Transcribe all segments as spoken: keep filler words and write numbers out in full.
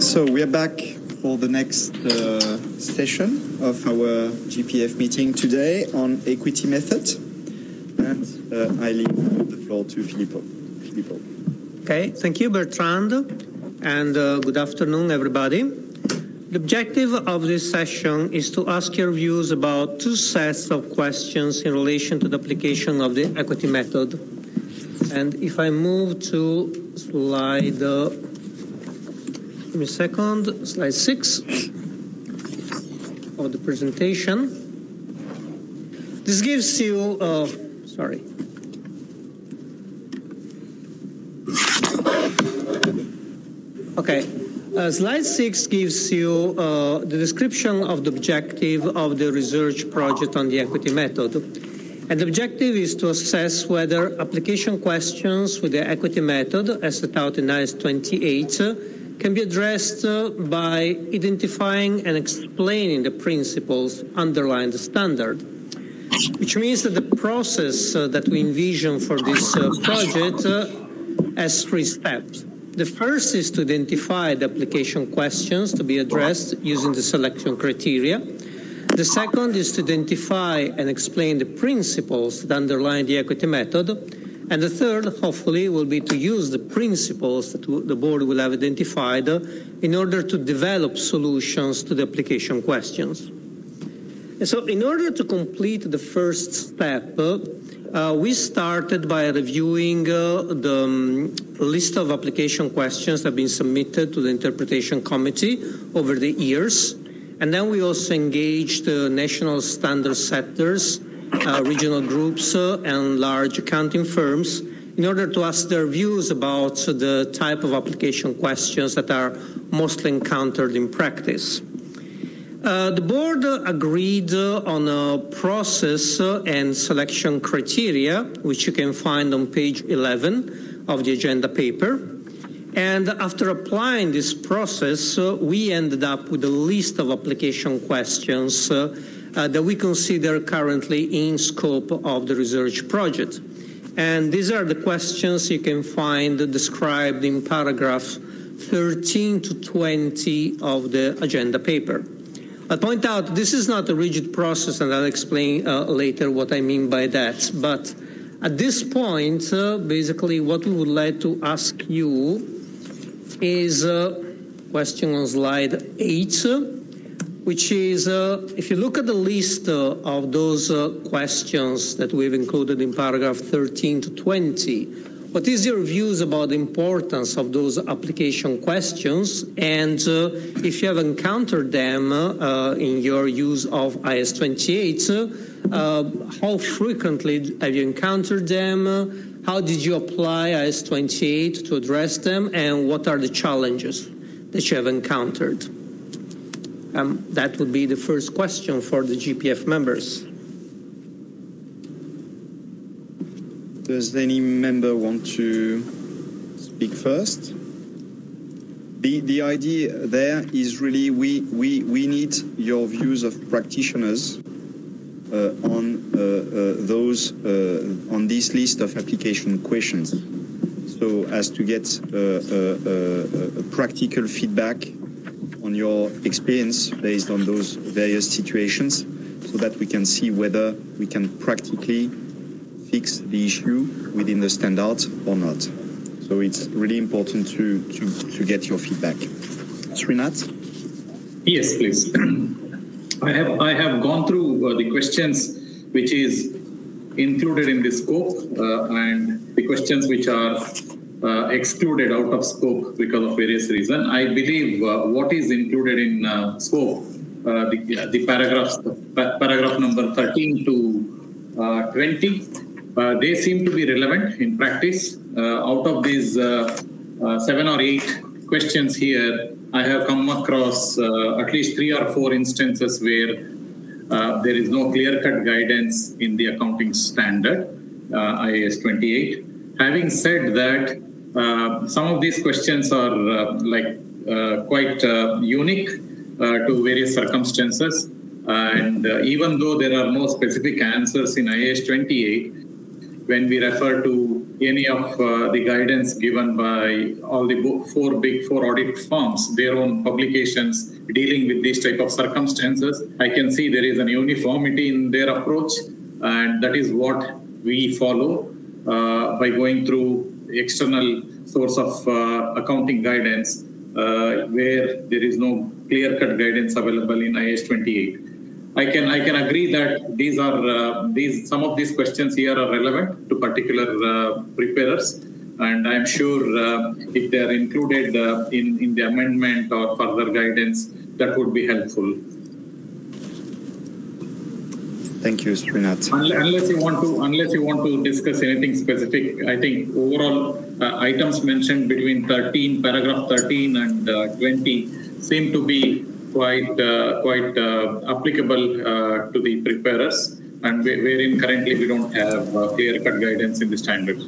So we are back for the next uh, session of our G P F meeting today on equity method. And uh, I leave the floor to Filippo. Filippo. Okay, thank you, Bertrand, and uh, good afternoon, everybody. The objective of this session is to ask your views about two sets of questions in relation to the application of the equity method. And if I move to slide, uh, give me a second, slide six of the presentation. This gives you, uh, sorry. Okay, uh, slide six gives you uh, the description of the objective of the research project on the equity method. And the objective is to assess whether application questions with the equity method, as set out in I S twenty-eight, uh, can be addressed uh, by identifying and explaining the principles underlying the standard. Which means that the process uh, that we envision for this uh, project uh, has three steps. The first is to identify the application questions to be addressed using the selection criteria. The second is to identify and explain the principles that underlie the equity method. And the third, hopefully, will be to use the principles that the board will have identified in order to develop solutions to the application questions. And so in order to complete the first step, uh, we started by reviewing uh, the um, list of application questions that have been submitted to the interpretation committee over the years. And then we also engaged uh, national standard setters, uh, regional groups, uh, and large accounting firms in order to ask their views about the type of application questions that are mostly encountered in practice. Uh, the board uh, agreed uh, on a process uh, and selection criteria, which you can find on page eleven of the agenda paper. And after applying this process, uh, we ended up with a list of application questions uh, uh, that we consider currently in scope of the research project. And these are the questions you can find described in paragraph thirteen to twenty of the agenda paper. I'll point out this is not a rigid process, and I'll explain uh, later what I mean by that. But at this point, uh, basically what we would like to ask you is a question on slide eight, uh, which is, uh, if you look at the list uh, of those uh, questions that we've included in paragraph thirteen to twenty, what is your views about the importance of those application questions? And uh, if you have encountered them uh, in your use of I S twenty-eight, uh, how frequently have you encountered them? How did you apply I S twenty-eight to address them? And what are the challenges that you have encountered? Um, that would be the first question for the G P F members. Does any member want to speak first? The, the idea there is really we, we, we need your views of practitioners uh, on uh, uh, those, uh, on this list of application questions. So as to get uh, uh, uh, practical feedback on your experience based on those various situations so that we can see whether we can practically fix the issue within the standard or not. So it's really important to, to, to get your feedback. Srinath? Yes, please. I have, I have gone through uh, the questions which is included in the scope uh, and the questions which are uh, excluded out of scope because of various reasons. I believe uh, what is included in uh, scope, uh, the, the paragraphs, pa paragraph number thirteen to uh, twenty, Uh, they seem to be relevant in practice. Uh, out of these uh, uh, seven or eight questions here, I have come across uh, at least three or four instances where uh, there is no clear-cut guidance in the accounting standard, uh, I S twenty-eight. Having said that, uh, some of these questions are uh, like uh, quite uh, unique uh, to various circumstances. And uh, even though there are no specific answers in I S twenty-eight, when we refer to any of uh, the guidance given by all the bo- four big four audit firms, their own publications dealing with these type of circumstances. I can see there is an uniformity in their approach, and that is what we follow uh, by going through external source of uh, accounting guidance, uh, where there is no clear-cut guidance available in I A S twenty-eight. I can I can agree that these are uh, these some of these questions here are relevant to particular uh, preparers, and I am sure uh, if they are included uh, in in the amendment or further guidance, that would be helpful. Thank you, Srinath. Unless you want to unless you want to discuss anything specific, I think overall uh, items mentioned between thirteen paragraph thirteen and uh, twenty seem to be quite uh, quite uh, applicable uh, to the preparers, and wherein currently we don't have uh, clear-cut guidance in the standards.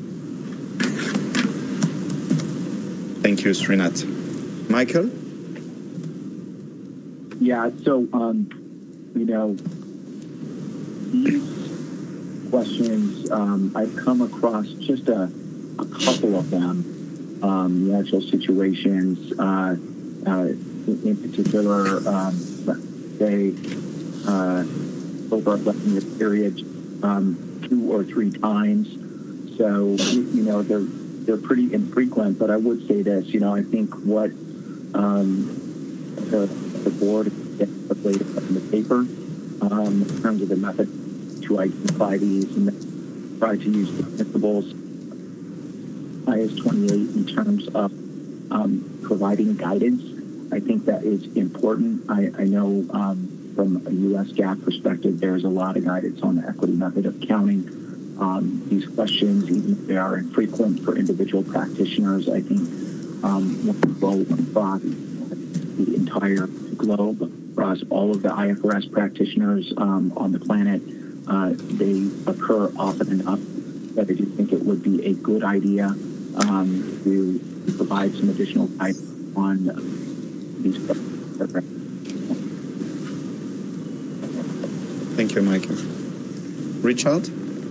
Thank you, Srinath. Michael? Yeah, so, um, you know, these questions, um, I've come across just a, a couple of them, um, the actual situations, uh, uh, in particular, um, they, uh, over a eleven-year period, um, two or three times. So, you know, they're, they're pretty infrequent, but I would say this, you know, I think what, um, the, the board has laid out in the paper, um, in terms of the method to identify these and try to use the principles I A S twenty-eight in terms of, um, providing guidance. I think that is important. I, I know um, from a U S GAAP perspective, there's a lot of guidance on the equity method of counting. Um, these questions, even if they are infrequent for individual practitioners, I think um, will go across the entire globe, across all of the I F R S practitioners um, on the planet. Uh, they occur often enough that I do think it would be a good idea um, to provide some additional guidance on these programs. Thank you, Michael. Richard?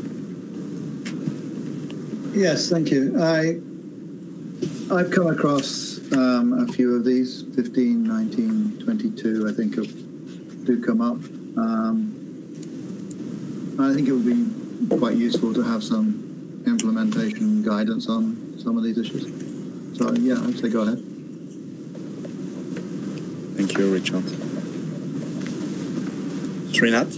Yes, thank you. I, I've come across um, a few of these, fifteen, nineteen, twenty-two, I think of, do come up. Um, I think it would be quite useful to have some implementation guidance on some of these issues. So, yeah, I'd say go ahead. Thank you, Richard. Srinath?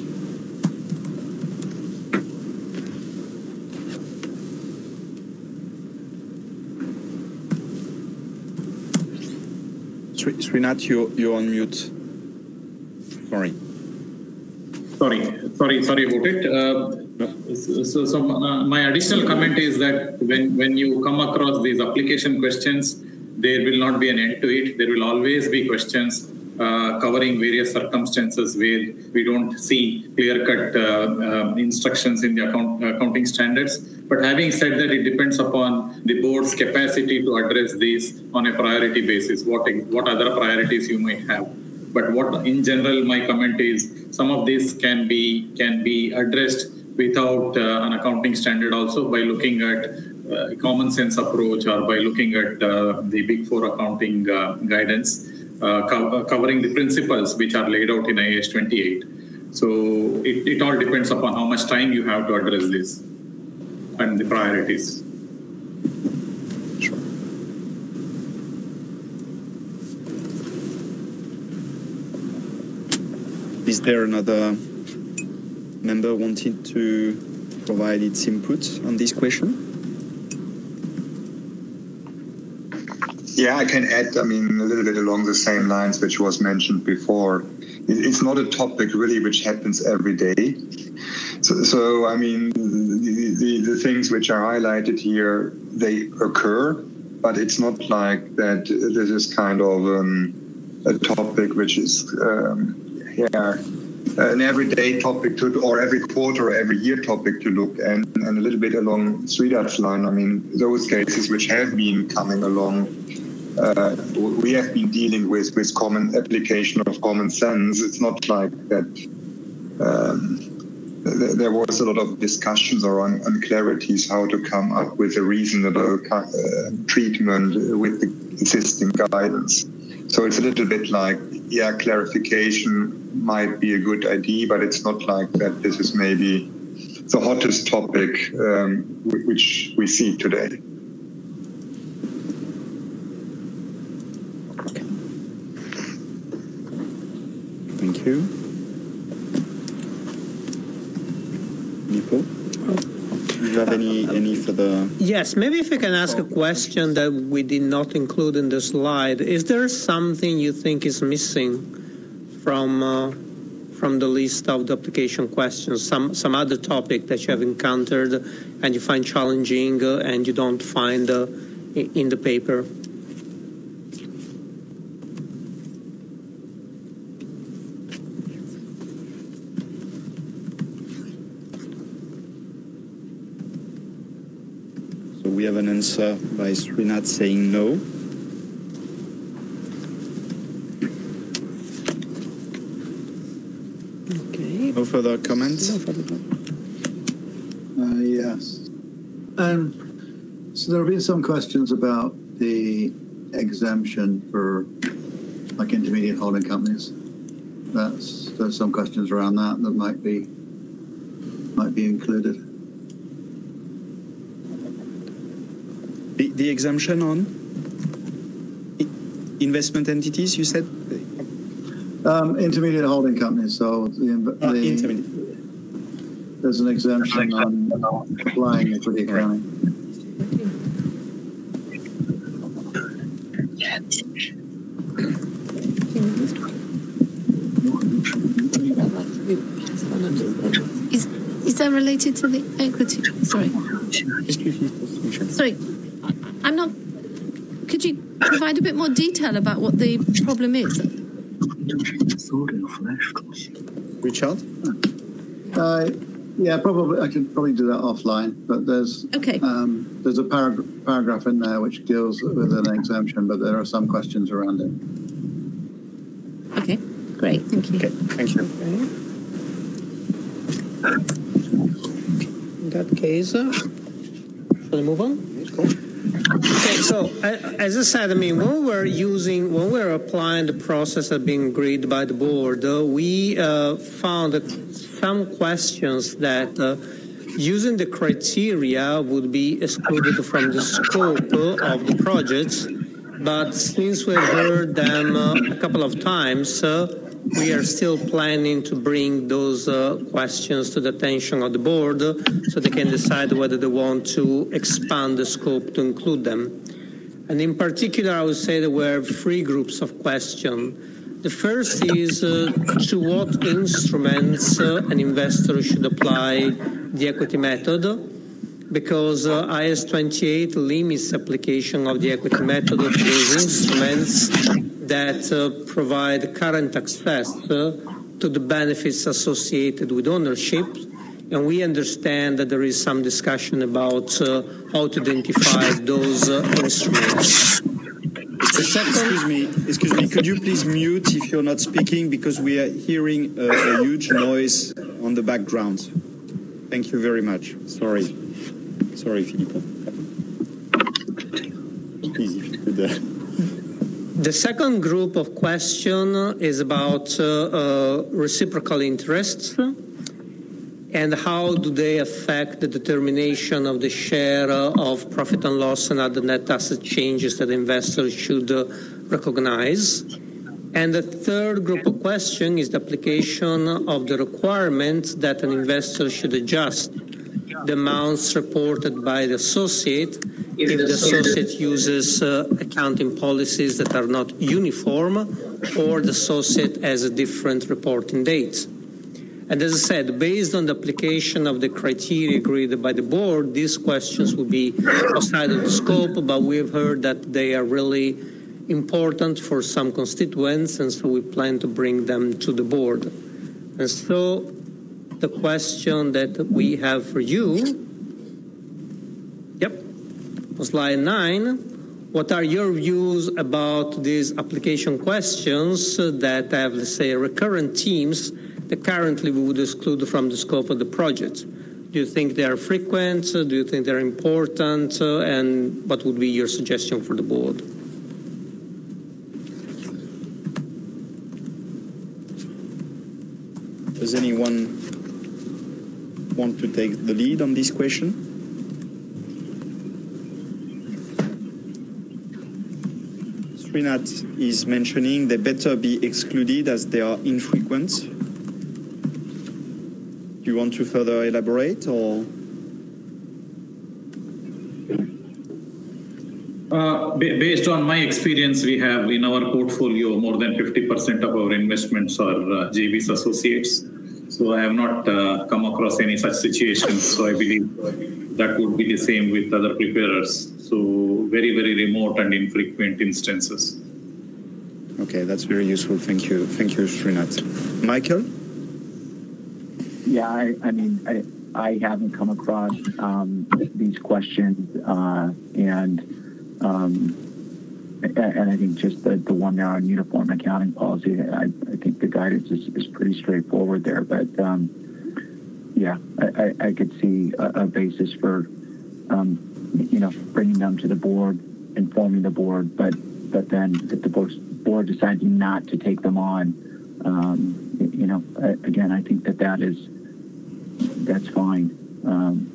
Srinath, you're, you're on mute. Sorry. Sorry, sorry, sorry about it. Uh, so, so uh, my additional comment is that when, when you come across these application questions, there will not be an end to it. There will always be questions uh, covering various circumstances where we don't see clear-cut uh, uh, instructions in the account, accounting standards. But having said that, it depends upon the board's capacity to address these on a priority basis, what, what other priorities you might have. But what, in general, my comment is some of this can be can be addressed without uh, an accounting standard also by looking at uh, common sense approach or by looking at uh, the Big Four accounting uh, guidance, uh, co covering the principles which are laid out in I A S twenty-eight. So it, it all depends upon how much time you have to address this and the priorities. Sure. Is there another member wanting to provide its input on this question? Yeah, I can add, I mean, a little bit along the same lines which was mentioned before. It's not a topic really which happens every day. So, so I mean, the, the, the things which are highlighted here, they occur, but it's not like that this is kind of um, a topic which is, um, yeah, an everyday topic to, or every quarter or every year topic to look, and, and a little bit along Sridhar's line. I mean, those cases which have been coming along, uh, we have been dealing with, with common application of common sense. It's not like that um, th- there was a lot of discussions around unclarities how to come up with a reasonable uh, treatment with the existing guidance. So it's a little bit like, yeah, clarification might be a good idea, but it's not like that this is maybe the hottest topic um, which we see today. Thank you. Nico, do you have any, any further? Yes, maybe if I can ask a question that we did not include in the slide. Is there something you think is missing from uh, from the list of the application questions? Some some other topic that you have encountered and you find challenging uh, and you don't find uh, in the paper? We have an answer by Srinath saying no. Okay. No further comments? No further comments. Uh, yes. Um, so there have been some questions about the exemption for like intermediate holding companies. That's there's some questions around that that might be might be included. The, the exemption on investment entities, you said? Um, intermediate holding companies. So the, Uh, the intermediate. there's an exemption on applying equity accounting. Is is that related to the equity? Sorry. Sorry, I'm not. Could you provide a bit more detail about what the problem is? Richard? Uh, yeah, probably I could probably do that offline. But there's Okay. um, there's a parag- paragraph in there which deals with an exemption, but there are some questions around it. Okay, great, thank you. Okay, thank you. In that case, uh, shall we move on? Okay, so uh, as I said, I mean, when we're using, when we're applying the process that being agreed by the board, uh, we uh, found that some questions that uh, using the criteria would be excluded from the scope uh, of the projects. But since we've heard them uh, a couple of times, uh, we are still planning to bring those uh, questions to the attention of the board uh, so they can decide whether they want to expand the scope to include them. And in particular, I would say there were three groups of questions. The first is uh, to what instruments uh, an investor should apply the equity method, because uh, I S twenty-eight limits application of the equity method to those instruments that uh, provide current access uh, to the benefits associated with ownership. And we understand that there is some discussion about uh, how to identify those uh, instruments. The second, Excuse me, excuse me, could you please mute if you're not speaking, because we are hearing a, a huge noise on the background. Thank you very much. Sorry. Sorry, Filippo. Please, if you could. Uh... The second group of question is about uh, uh, reciprocal interests and how do they affect the determination of the share uh, of profit and loss and other net asset changes that investors should uh, recognize. And the third group of question is the application of the requirement that an investor should adjust the amounts reported by the associate if the associate uses uh, accounting policies that are not uniform or the associate has a different reporting date. And as I said, based on the application of the criteria agreed by the board, these questions will be outside of the scope, but we have heard that they are really important for some constituents, and so we plan to bring them to the board. And so the question that we have for you, yep, on slide nine, what are your views about these application questions that have, let's say, recurrent themes that currently we would exclude from the scope of the project? Do you think they are frequent? Do you think they're important? Uh, and what would be your suggestion for the board? Does anyone want to take the lead on this question? Srinath is mentioning they better be excluded as they are infrequent. Do you want to further elaborate, or? Uh, based on my experience, we have in our portfolio more than fifty percent of our investments are uh, J Vs associates. So I have not uh, come across any such situation. So I believe that would be the same with other preparers. So very, very remote and infrequent instances. Okay, that's very useful. Thank you. Thank you, Srinath. Michael? Yeah, I, I mean, I, I haven't come across um, these questions, uh, and um, and I think just the, the one there on uniform accounting policy, I, I think the guidance is, is pretty straightforward there. But um, yeah, I, I, I could see a, a basis for um, you know bringing them to the board, informing the board, but but then if the board decides not to take them on, um, you know, again, I think that that is. That's fine. Um,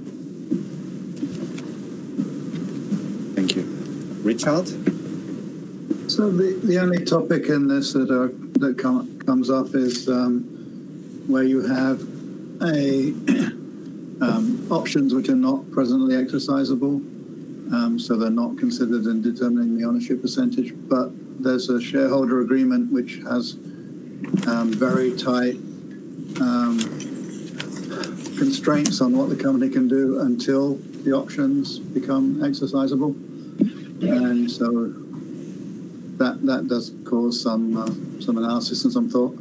Thank you. Richard? So the, the only topic in this that are, that come, comes up is um, where you have a um, options which are not presently exercisable, um, so they're not considered in determining the ownership percentage. But there's a shareholder agreement which has um, very tight um, constraints on what the company can do until the options become exercisable, and so that that does cause some uh, some analysis and some thought.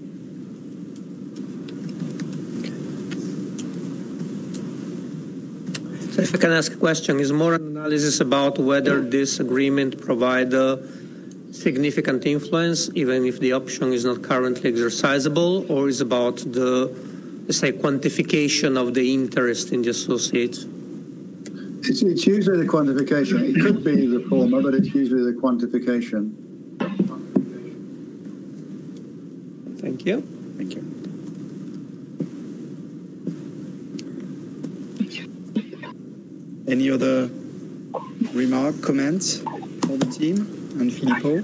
So if I can ask a question, is more an analysis about whether this agreement provides a significant influence, even if the option is not currently exercisable, or is about the, let's say, quantification of the interest in the associates? It's, it's usually the quantification. It could be the former, but it's usually the quantification. Thank you. Thank you. Any other remark, comments for the team and Filippo?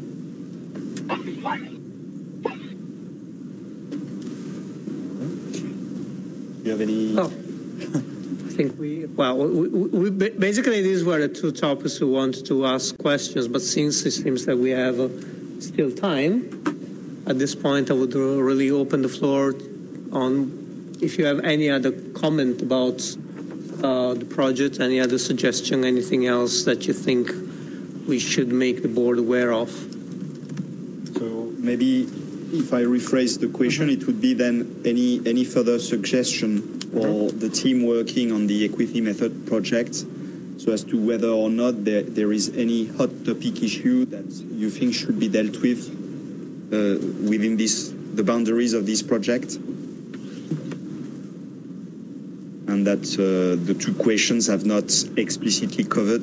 Do you have any? Oh. I think we, well, we, we, basically these were the two topics we wanted to ask questions, but since it seems that we have uh, still time, at this point I would really open the floor on if you have any other comment about uh, the project, any other suggestion, anything else that you think we should make the board aware of. So maybe if I rephrase the question, it would be then any, any further suggestion or the team working on the equity method project, so as to whether or not there, there is any hot topic issue that you think should be dealt with uh, within this, the boundaries of this project, and that uh, the two questions have not explicitly covered.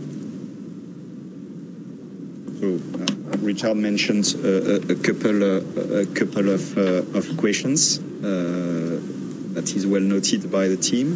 So uh, Richard mentioned uh, a, a couple, uh, a couple of, uh, of questions. Uh, That is well noted by the team.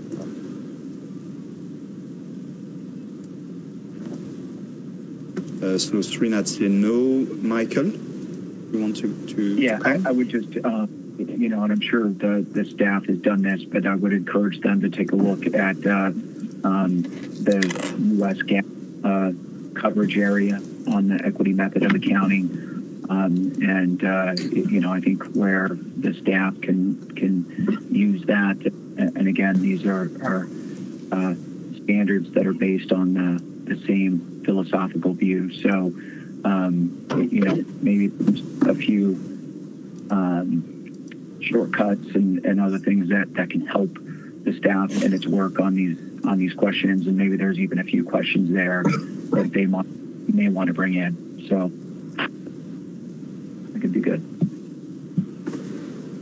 Uh, so Srinath said no. Michael, you want to? to yeah, I, I would just, uh, you know, and I'm sure the, the staff has done this, but I would encourage them to take a look at uh, um, the U S GAAP uh, coverage area on the equity method of accounting. Um, and, uh, you know, I think where the staff can can use that, and again, these are, are uh, standards that are based on the, the same philosophical view. So, um, you know, maybe a few um, shortcuts and, and other things that, that can help the staff in its work on these on these questions. And maybe there's even a few questions there that they might, may want to bring in. So, could be good.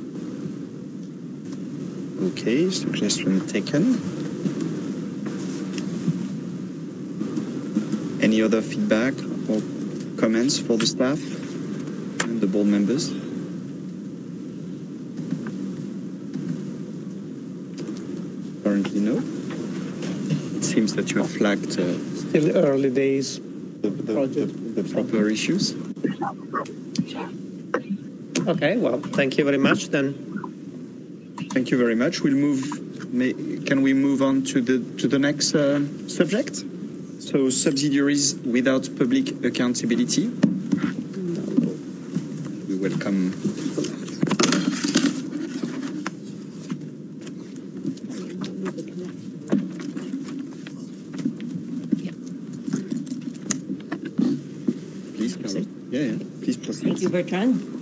Okay, suggestion taken. Any other feedback or comments for the staff and the board members? Apparently no. It seems that you have flagged uh, Still early days. the, the, the, the proper issues. Okay, well, thank you very much then. Thank you very much. We'll move. May, can we move on to the to the next uh, subject? So subsidiaries without public accountability. We welcome. Please, Carlo. Yeah, yeah. Please proceed. Thank you, Bertrand.